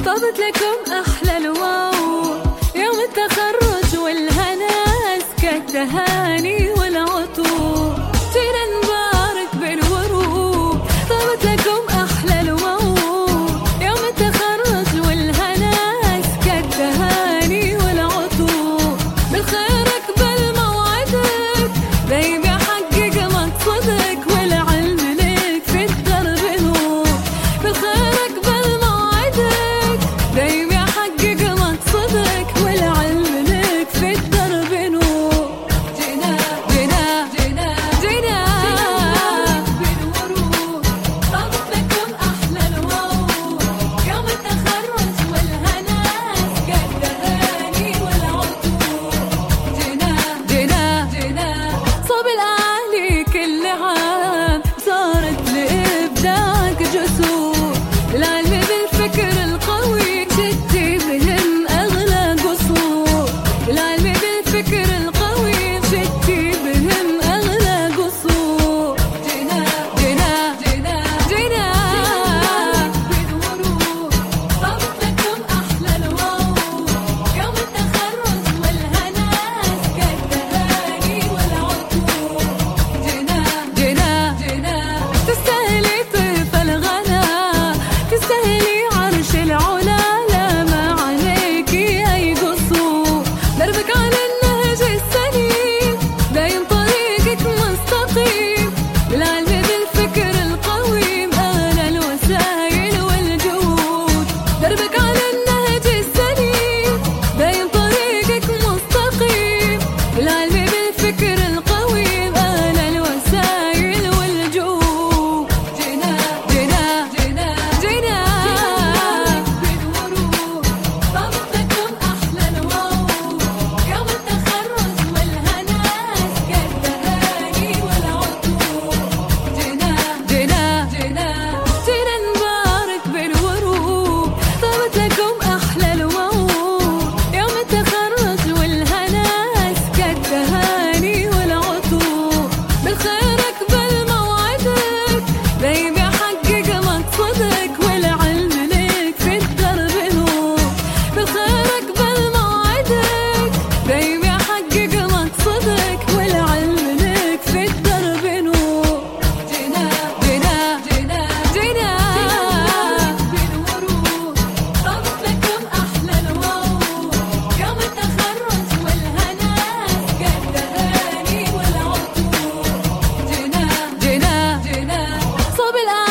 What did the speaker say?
طابت لكم أحلى الواو يوم التخرج والهنا أزكى التهاني والعطور جينا نبارك بالورود. طابت لكم أحلى الواو يوم التخرج والهنا أزكى التهاني والعطور بالخير أقبل موعدك دايم يحقق مقصدك والعلم لك في الدرب نور. بالخير أقبل موعدك دايم يحقق مقصدك والعلم لك في الدرب نور. جينا جينا جينا جينا بالورود. طابت لكم أحلى الواو يوم التخرج والهنا أزكى التهاني والعطور جينا جينا جينا. صوب الأعالي كل عام صارت لإبداعك جسور العلم بالفكر القوي شتي بهم أغلى قصور. العلم بالفكر القوي شتي بهم أغلى قصور جينا جينا جينا جينا بالورود. طابت لكم أحلى الواو يوم التخرج والهنا أزكى التهاني والعطور جينا جينا جينا. تستاهلي طيف الغلا تستاهلي عرش العلا لا ما عليكي أي قصور. دربك على النهج السليم دايم طريقك مستقيم بالعلم بالفكر القويم أغلى الوسائل والجهود. دربك على النهج السليم دايم طريقك مستقيم بالعلم بالفكر القويم أغلى الوسائل والجهود جينا جينا جينا جينا بالورود. طابت لكم أحلى الواو يوم التخرج والهنا أزكى التهاني والعطور جينا جينا جينا جينا نبارك بالورود. طابت لكم أحلى الواو يوم التخرج والهنا أزكى التهاني والعطور بالخير أقبل موعدك دايم يحقق مقصدك والعلم لك في الدرب نور. بالخير أقبل موعدك دايم يحقق مقصدك والعلم لك في الدرب نور جينا جينا جينا جينا بالورود. طابت لكم أحلى الواو يوم التخرج والهنا أزكى التهاني والعطور جينا جينا جينا. صوب